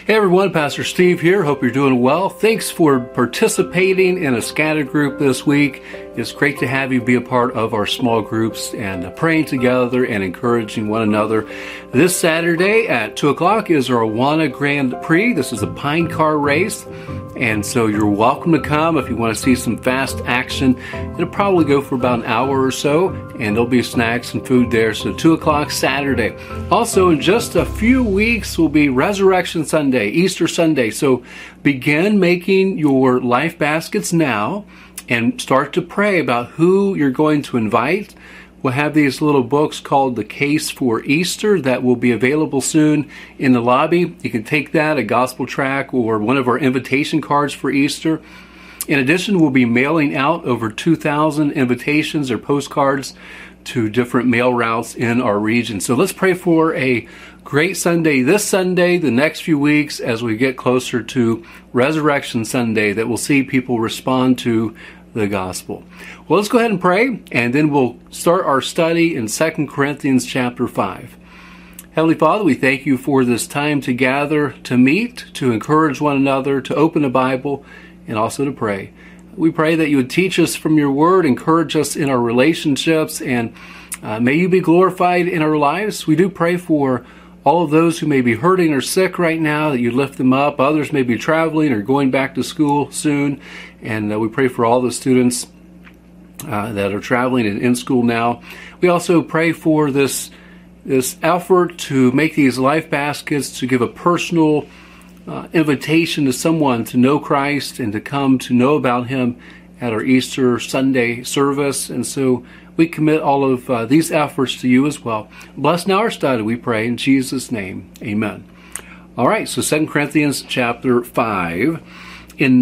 Hey everyone, Pastor Steve here. Hope you're doing well. Thanks for participating in a scattered group this week. It's great to have you be a part of our small groups and praying together and encouraging one another. This Saturday at 2 o'clock is our Awana Grand Prix. This is a pine car race. And so you're welcome to come if you want to see some fast action. It'll probably go for about an hour or so, and there'll be snacks and food there. So 2 o'clock Saturday. Also, in just a few weeks will be Resurrection Sunday, Easter Sunday. So begin making your life baskets now and start to pray about who you're going to invite. We'll have these little books called The Case for Easter that will be available soon in the lobby. You can take that, a gospel tract, or one of our invitation cards for Easter. In addition, we'll be mailing out over 2,000 invitations or postcards to different mail routes in our region. So let's pray for a great Sunday this Sunday, the next few weeks, as we get closer to Resurrection Sunday, that we'll see people respond to the gospel. Well, let's go ahead and pray, and then we'll start our study in 2 Corinthians chapter 5. Heavenly Father, we thank you for this time to gather, to meet, to encourage one another, to open the Bible, and also to pray. We pray that you would teach us from your word, encourage us in our relationships, and may you be glorified in our lives. We do pray for all of those who may be hurting or sick right now, that you lift them up. Others may be traveling or going back to school soon. And we pray for all the students that are traveling and in school now. We also pray for this effort to make these life baskets, to give a personal invitation to someone to know Christ and to come to know about Him at our Easter Sunday service. And so we commit all of these efforts to you as well. Bless now our study, we pray, in Jesus' name. Amen. All right, so 2 Corinthians chapter 5. In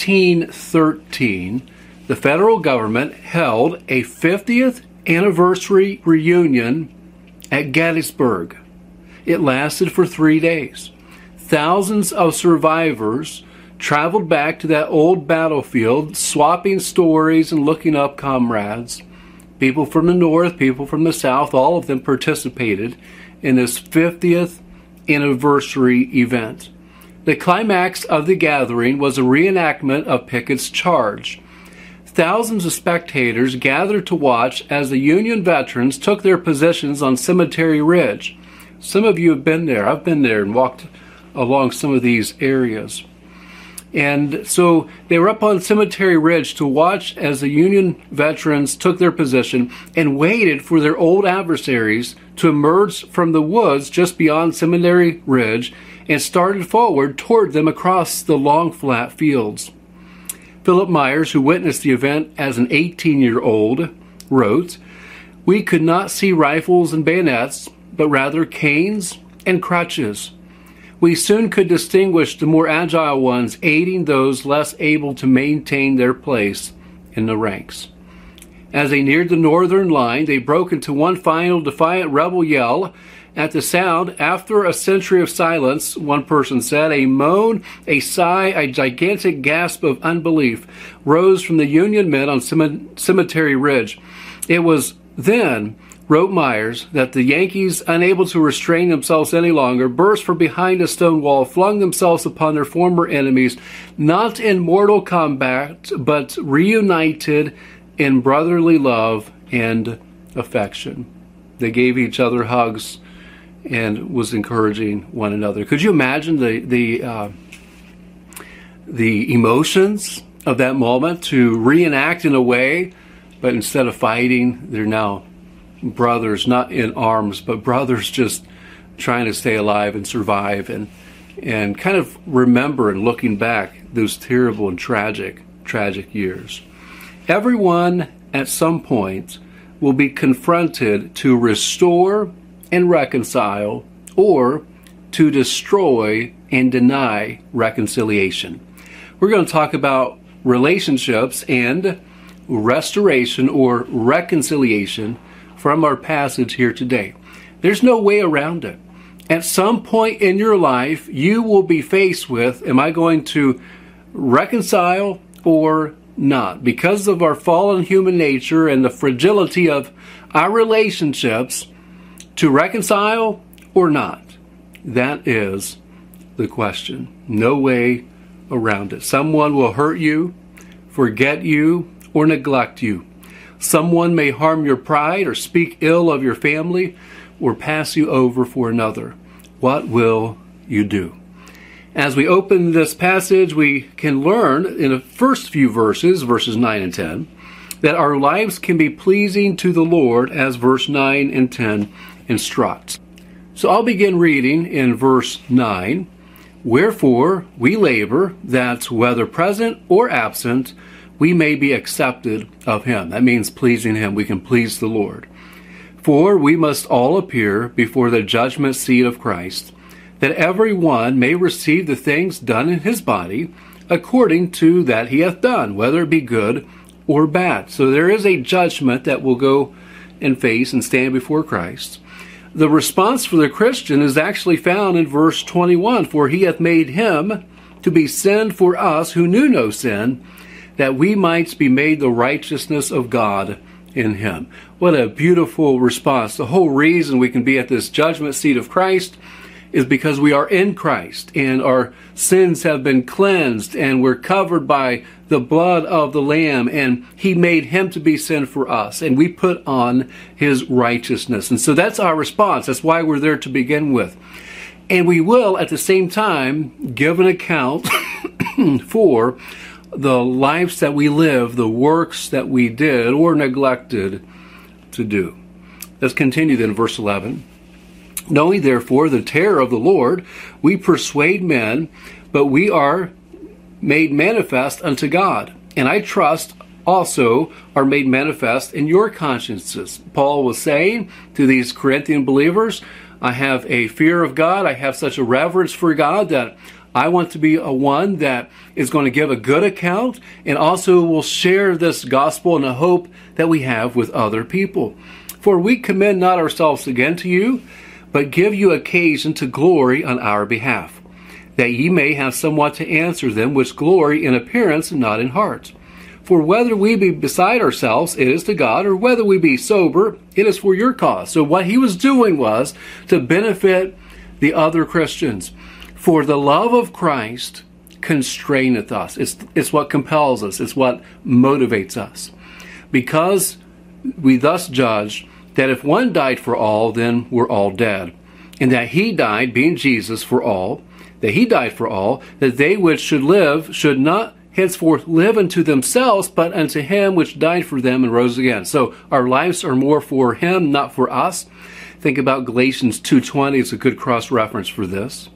1913, the federal government held a 50th anniversary reunion at Gettysburg. It lasted for 3 days. Thousands of survivors traveled back to that old battlefield, swapping stories and looking up comrades. People from the north, people from the south, all of them participated in this 50th anniversary event. The climax of the gathering was a reenactment of Pickett's charge. Thousands of spectators gathered to watch as the Union veterans took their positions on Cemetery Ridge. Some of you have been there. I've been there and walked along some of these areas. And so they were up on Cemetery Ridge to watch as the Union veterans took their position and waited for their old adversaries to emerge from the woods just beyond Cemetery Ridge and started forward toward them across the long flat fields. Philip Myers, who witnessed the event as an 18-year-old, wrote, "We could not see rifles and bayonets, but rather canes and crutches. We soon could distinguish the more agile ones aiding those less able to maintain their place in the ranks. As they neared the northern line, they broke into one final defiant rebel yell. At the sound, after a century of silence, one person said, a moan, a sigh, a gigantic gasp of unbelief rose from the Union men on Cemetery Ridge. It was then, wrote Myers, that the Yankees, unable to restrain themselves any longer, burst from behind a stone wall, flung themselves upon their former enemies, not in mortal combat, but reunited in brotherly love and affection." They gave each other hugs and was encouraging one another. Could you imagine the emotions of that moment, to reenact in a way, but instead of fighting, they're now brothers, not in arms, but brothers just trying to stay alive and survive, and kind of remember and looking back those terrible and tragic years. Everyone at some point will be confronted to restore and reconcile, or to destroy and deny reconciliation. We're going to talk about relationships and restoration or reconciliation from our passage here today. There's no way around it. At some point in your life, you will be faced with, am I going to reconcile or not? Because of our fallen human nature and the fragility of our relationships, to reconcile or not. That is the question. No way around it. Someone will hurt you, forget you, or neglect you. Someone may harm your pride or speak ill of your family or pass you over for another. What will you do? As we open this passage, we can learn in the first few verses, verses 9 and 10, that our lives can be pleasing to the Lord, as verse 9 and 10 instructs. So I'll begin reading in verse 9. Wherefore we labor, that whether present or absent, we may be accepted of him. That means pleasing him. We can please the Lord. For we must all appear before the judgment seat of Christ, that every one may receive the things done in his body, according to that he hath done, whether it be good or bad. So there is a judgment that will go and face and stand before Christ. The response for the Christian is actually found in verse 21. For he hath made him to be sin for us who knew no sin, that we might be made the righteousness of God in him. What a beautiful response. The whole reason we can be at this judgment seat of Christ is because we are in Christ and our sins have been cleansed and we're covered by the blood of the Lamb, and he made him to be sin for us, and we put on his righteousness. And so that's our response. That's why we're there to begin with. And we will at the same time give an account for the lives that we live, the works that we did or neglected to do. Let's continue then, verse 11. Knowing therefore the terror of the Lord, we persuade men, but we are made manifest unto God. And I trust also are made manifest in your consciences. Paul was saying to these Corinthian believers, I have a fear of God. I have such a reverence for God that I want to be a one that is going to give a good account and also will share this gospel and the hope that we have with other people. For we commend not ourselves again to you, but give you occasion to glory on our behalf, that ye may have somewhat to answer them which glory in appearance and not in heart. For whether we be beside ourselves, it is to God, or whether we be sober, it is for your cause. So what he was doing was to benefit the other Christians. For the love of Christ constraineth us. It's what compels us. It's what motivates us. Because we thus judge that if one died for all, then we're all dead. And that he died, being Jesus, for all, that he died for all, that they which should live should not henceforth live unto themselves, but unto him which died for them and rose again. So our lives are more for him, not for us. Think about Galatians 2:20. It's a good cross-reference for this.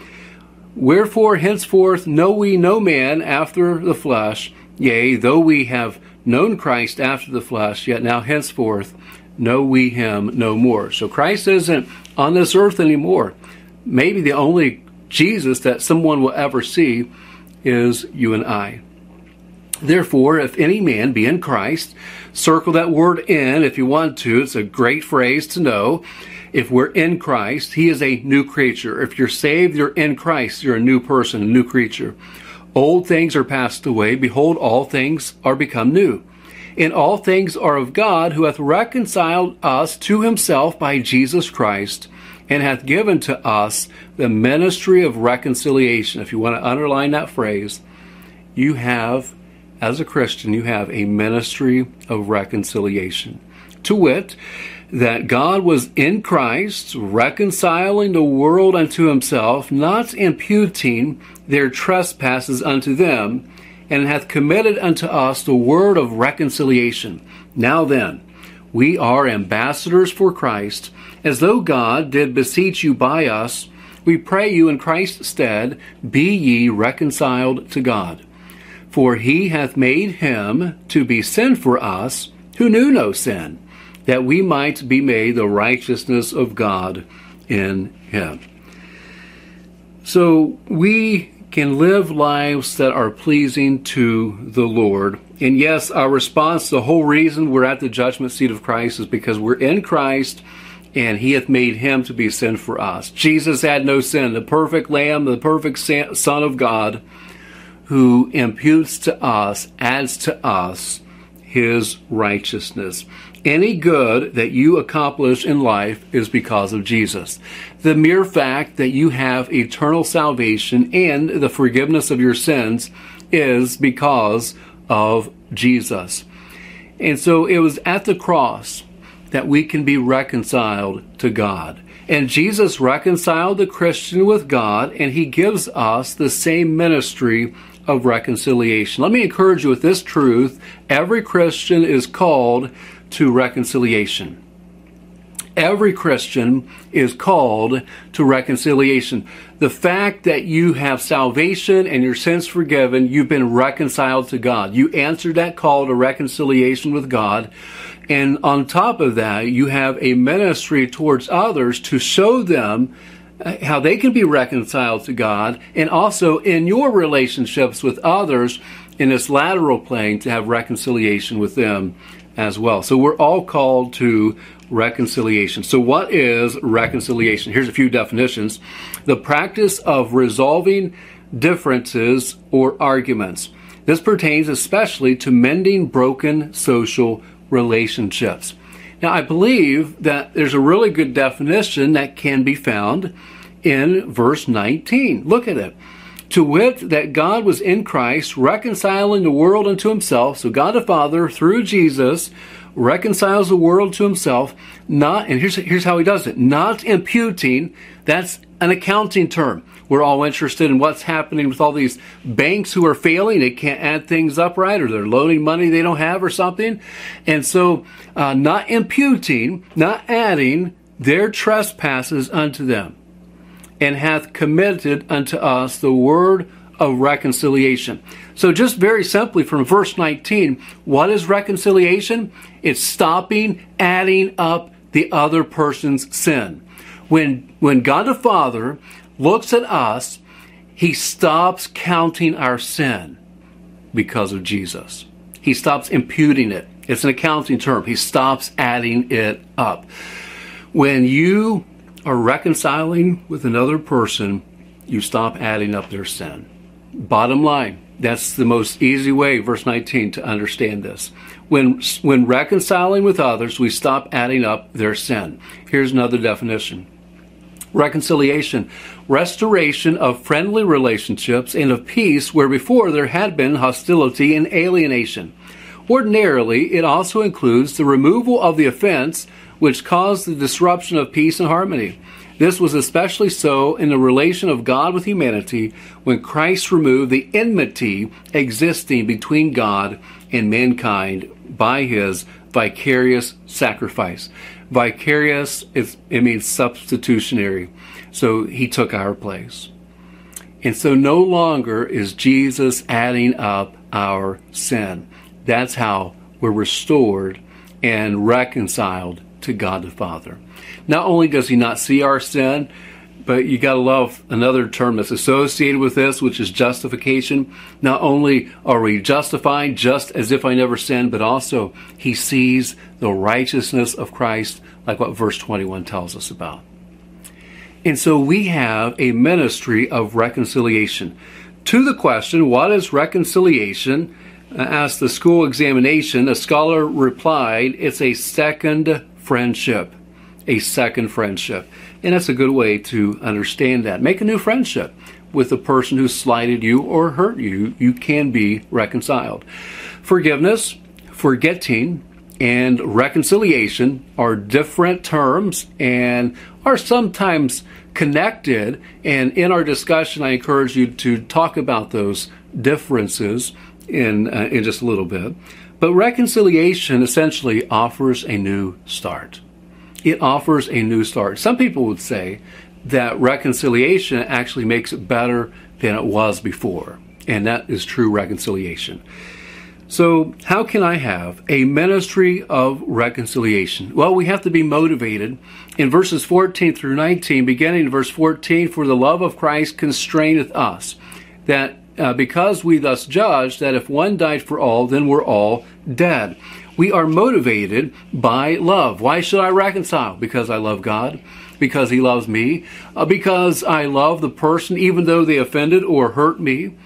Wherefore henceforth know we no man after the flesh, yea, though we have known Christ after the flesh, yet now henceforth know we him no more. So Christ isn't on this earth anymore. Maybe the only Jesus that someone will ever see is you and I. Therefore, if any man be in Christ, circle that word in if you want to. It's a great phrase to know. If we're in Christ, he is a new creature. If you're saved, you're in Christ. You're a new person, a new creature. Old things are passed away. Behold, all things are become new. And all things are of God, who hath reconciled us to himself by Jesus Christ, and hath given to us the ministry of reconciliation. If you want to underline that phrase, you have, as a Christian, you have a ministry of reconciliation. To wit, that God was in Christ, reconciling the world unto himself, not imputing their trespasses unto them, and hath committed unto us the word of reconciliation. Now then, we are ambassadors for Christ, as though God did beseech you by us. We pray you in Christ's stead, be ye reconciled to God. For he hath made him to be sin for us, who knew no sin, that we might be made the righteousness of God in him. So we can live lives that are pleasing to the Lord. And yes, our response, the whole reason we're at the judgment seat of Christ is because we're in Christ and he hath made him to be sin for us. Jesus had no sin, the perfect Lamb, the perfect Son of God, who imputes to us, adds to us his righteousness. Any good that you accomplish in life is because of Jesus. The mere fact that you have eternal salvation and the forgiveness of your sins is because of Jesus. And so it was at the cross that we can be reconciled to God. And Jesus reconciled the Christian with God, and he gives us the same ministry of reconciliation. Let me encourage you with this truth. Every Christian is called to reconciliation. Every Christian is called to reconciliation. The fact that you have salvation and your sins forgiven, you've been reconciled to God. You answered that call to reconciliation with God. And on top of that, you have a ministry towards others to show them how they can be reconciled to God, and also in your relationships with others in this lateral plane to have reconciliation with them as well. So we're all called to reconciliation. So what is reconciliation? Here's a few definitions. The practice of resolving differences or arguments. This pertains especially to mending broken social relationships. Now, I believe that there's a really good definition that can be found in verse 19. Look at it. To wit, that God was in Christ, reconciling the world unto himself. So God the Father, through Jesus, reconciles the world to himself, not, and here's how he does it, not imputing. That's an accounting term. We're all interested in what's happening with all these banks who are failing. They can't add things up right, or they're loaning money they don't have or something. And so not imputing, not adding their trespasses unto them, and hath committed unto us the word of reconciliation. So just very simply from verse 19, what is reconciliation? It's stopping adding up the other person's sin. When God the Father looks at us, he stops counting our sin because of Jesus. He stops imputing it. It's an accounting term. He stops adding it up. When you are reconciling with another person, you stop adding up their sin. Bottom line, that's the most easy way, verse 19, to understand this. When reconciling with others, we stop adding up their sin. Here's another definition. Reconciliation, restoration of friendly relationships and of peace where before there had been hostility and alienation. Ordinarily, it also includes the removal of the offense which caused the disruption of peace and harmony. This was especially so in the relation of God with humanity when Christ removed the enmity existing between God and mankind by his vicarious sacrifice. Vicarious, it means substitutionary. So he took our place. And so no longer is Jesus adding up our sin. That's how we're restored and reconciled to God the Father. Not only does he not see our sin, but you got to love another term that's associated with this, which is justification. Not only are we justified just as if I never sinned, but also he sees the righteousness of Christ, like what verse 21 tells us about. And so we have a ministry of reconciliation. To the question, what is reconciliation? Asked the school examination, a scholar replied, it's a second friendship. A second friendship. And that's a good way to understand that. Make a new friendship with the person who slighted you or hurt you. You can be reconciled. Forgiveness, forgetting, and reconciliation are different terms and are sometimes connected. And in our discussion, I encourage you to talk about those differences in just a little bit. But reconciliation essentially offers a new start. It offers a new start. Some people would say that reconciliation actually makes it better than it was before. And that is true reconciliation. So how can I have a ministry of reconciliation? Well, we have to be motivated. In verses 14 through 19, beginning in verse 14, for the love of Christ constraineth us, that because we thus judge that if one died for all, then we're all dead. We are motivated by love. Why should I reconcile? Because I love God, because he loves me, because I love the person even though they offended or hurt me.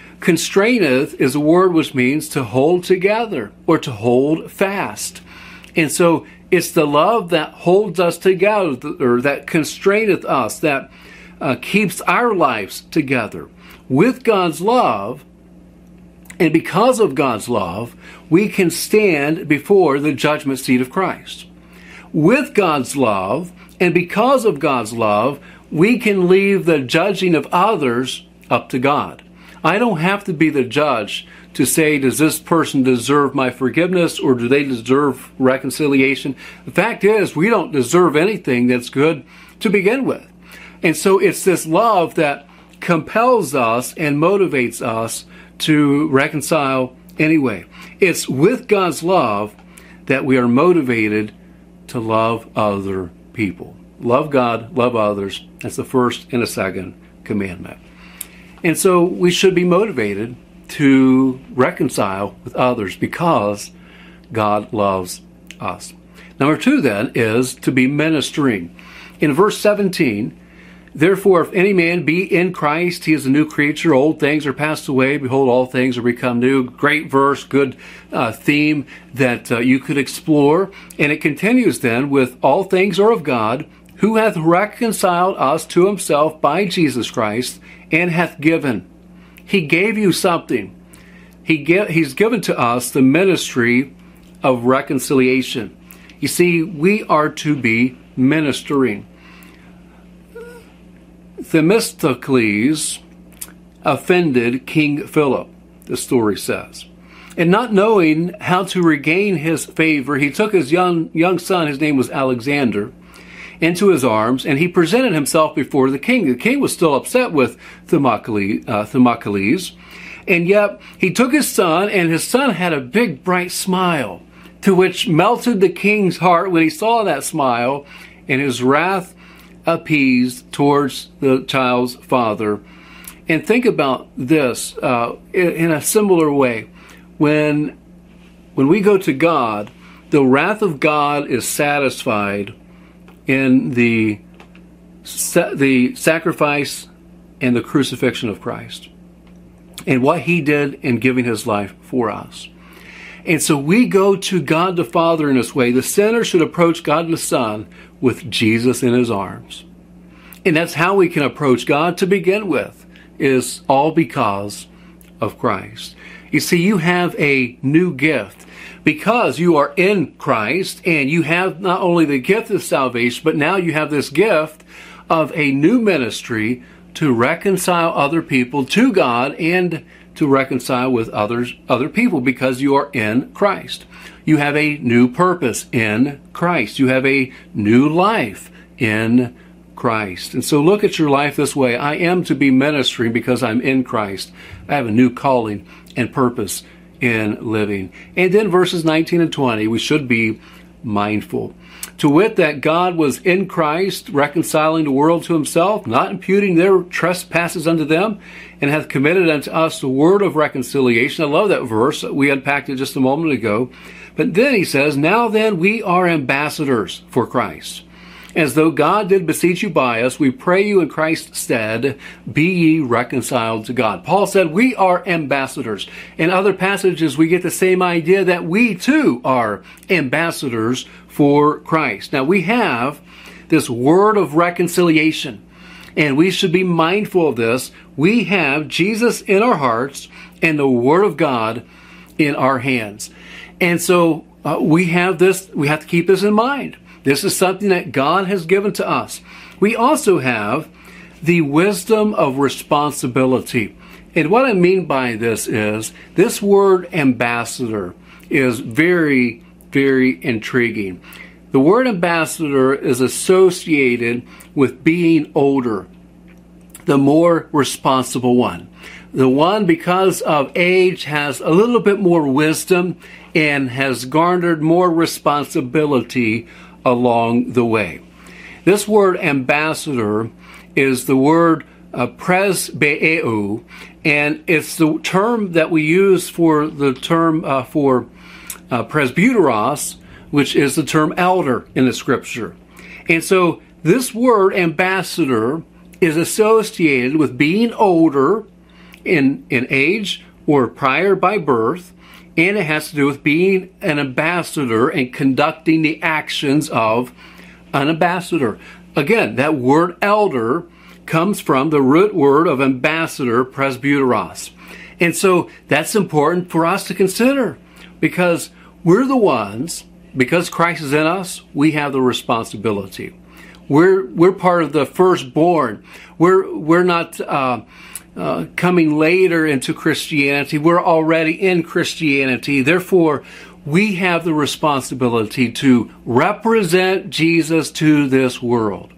Constraineth is a word which means to hold together or to hold fast. And so it's the love that holds us together, or that constraineth us, that keeps our lives together. With God's love, and because of God's love, we can stand before the judgment seat of Christ. With God's love, and because of God's love, we can leave the judging of others up to God. I don't have to be the judge to say, does this person deserve my forgiveness, or do they deserve reconciliation? The fact is, we don't deserve anything that's good to begin with. And so it's this love that compels us and motivates us to reconcile anyway. It's with God's love that we are motivated to love other people. Love God, love others. That's the first and the second commandment. And so we should be motivated to reconcile with others because God loves us. Number 2 then is to be ministering. In verse 17, therefore, if any man be in Christ, he is a new creature. Old things are passed away. Behold, all things are become new. Great verse, good theme that you could explore. And it continues then with, all things are of God, who hath reconciled us to himself by Jesus Christ, and hath given. He gave you something. He's given to us the ministry of reconciliation. You see, we are to be ministering. Themistocles offended King Philip, the story says. And not knowing how to regain his favor, he took his young son, his name was Alexander, into his arms, and he presented himself before the king. The king was still upset with Themistocles, and yet he took his son, and his son had a big bright smile, to which melted the king's heart when he saw that smile, and his wrath appeased towards the child's father. And think about this in a similar way. When we go to God, the wrath of God is satisfied in the sacrifice and the crucifixion of Christ, and what he did in giving his life for us. And so we go to God the Father in this way. The sinner should approach God the Son with Jesus in his arms. And that's how we can approach God to begin with, is all because of Christ. You see, you have a new gift. Because you are in Christ, and you have not only the gift of salvation, but now you have this gift of a new ministry to reconcile other people to God and to reconcile with other people, because you are in Christ. You have a new purpose in Christ. You have a new life in Christ. And so look at your life this way. I am to be ministering because I'm in Christ. I have a new calling and purpose in living. And then verses 19 and 20, we should be mindful. To wit, that God was in Christ, reconciling the world to himself, not imputing their trespasses unto them, and hath committed unto us the word of reconciliation. I love that verse. We unpacked it just a moment ago. But then he says, now then we are ambassadors for Christ. As though God did beseech you by us, we pray you in Christ's stead, be ye reconciled to God. Paul said we are ambassadors. In other passages, we get the same idea that we too are ambassadors for Christ. Now we have this word of reconciliation, and we should be mindful of this. We have Jesus in our hearts and the Word of God in our hands. And so we have this, we have to keep this in mind. This is something that God has given to us. We also have the wisdom of responsibility. And what I mean by this is, this word ambassador is very, very intriguing. The word ambassador is associated with being older, the more responsible one. The one, because of age, has a little bit more wisdom and has garnered more responsibility along the way. This word ambassador is the word presbeo, and it's the term that we use for the term for presbyteros, which is the term elder in the scripture. And so this word ambassador is associated with being older in age or prior by birth, And it has to do with being an ambassador and conducting the actions of an ambassador. Again, that word elder comes from the root word of ambassador, presbyteros. And so that's important for us to consider, because we're the ones, because Christ is in us, we have the responsibility. We're part of the firstborn. We're not coming later into Christianity. We're already in Christianity. Therefore, we have the responsibility to represent Jesus to this world,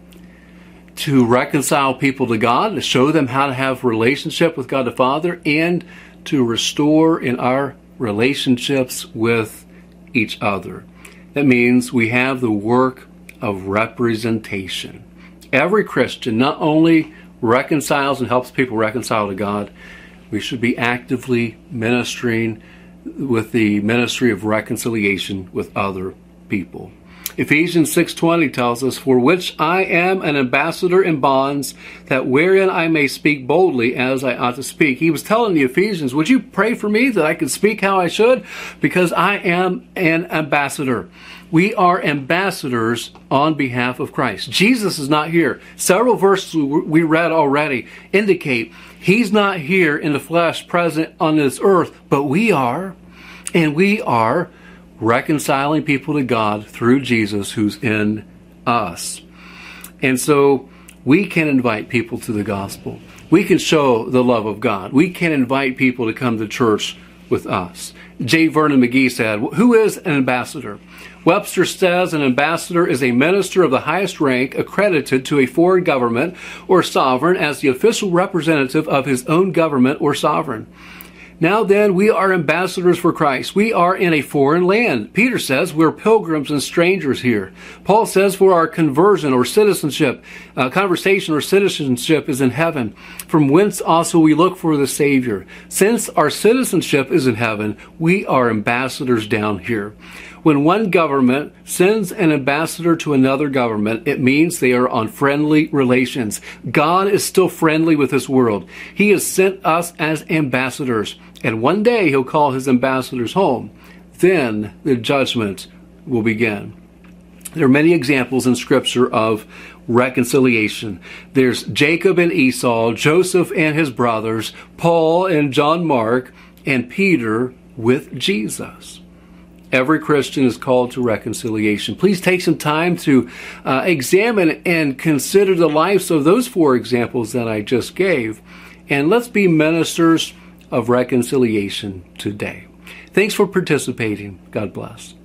to reconcile people to God, to show them how to have a relationship with God the Father, and to restore in our relationships with each other. That means we have the work of representation. Every Christian not only reconciles and helps people reconcile to God, we should be actively ministering with the ministry of reconciliation with other people. Ephesians 6:20 tells us, "For which I am an ambassador in bonds, that wherein I may speak boldly as I ought to speak." He was telling the Ephesians, would you pray for me that I could speak how I should? Because I am an ambassador. We are ambassadors on behalf of Christ. Jesus is not here. Several verses we read already indicate he's not here in the flesh, present on this earth, but we are. And we are reconciling people to God through Jesus who's in us. And so we can invite people to the gospel. We can show the love of God. We can invite people to come to church with us. J. Vernon McGee said, "Who is an ambassador?" Webster says an ambassador is a minister of the highest rank accredited to a foreign government or sovereign as the official representative of his own government or sovereign. Now then, we are ambassadors for Christ. We are in a foreign land. Peter says we're pilgrims and strangers here. Paul says for our conversion or citizenship, conversation or citizenship is in heaven, from whence also we look for the Savior. Since our citizenship is in heaven, we are ambassadors down here. When one government sends an ambassador to another government, it means they are on friendly relations. God is still friendly with this world. He has sent us as ambassadors, and one day he'll call his ambassadors home. Then the judgment will begin. There are many examples in Scripture of reconciliation. There's Jacob and Esau, Joseph and his brothers, Paul and John Mark, and Peter with Jesus. Every Christian is called to reconciliation. Please take some time to examine and consider the lives of those four examples that I just gave. And let's be ministers of reconciliation today. Thanks for participating. God bless.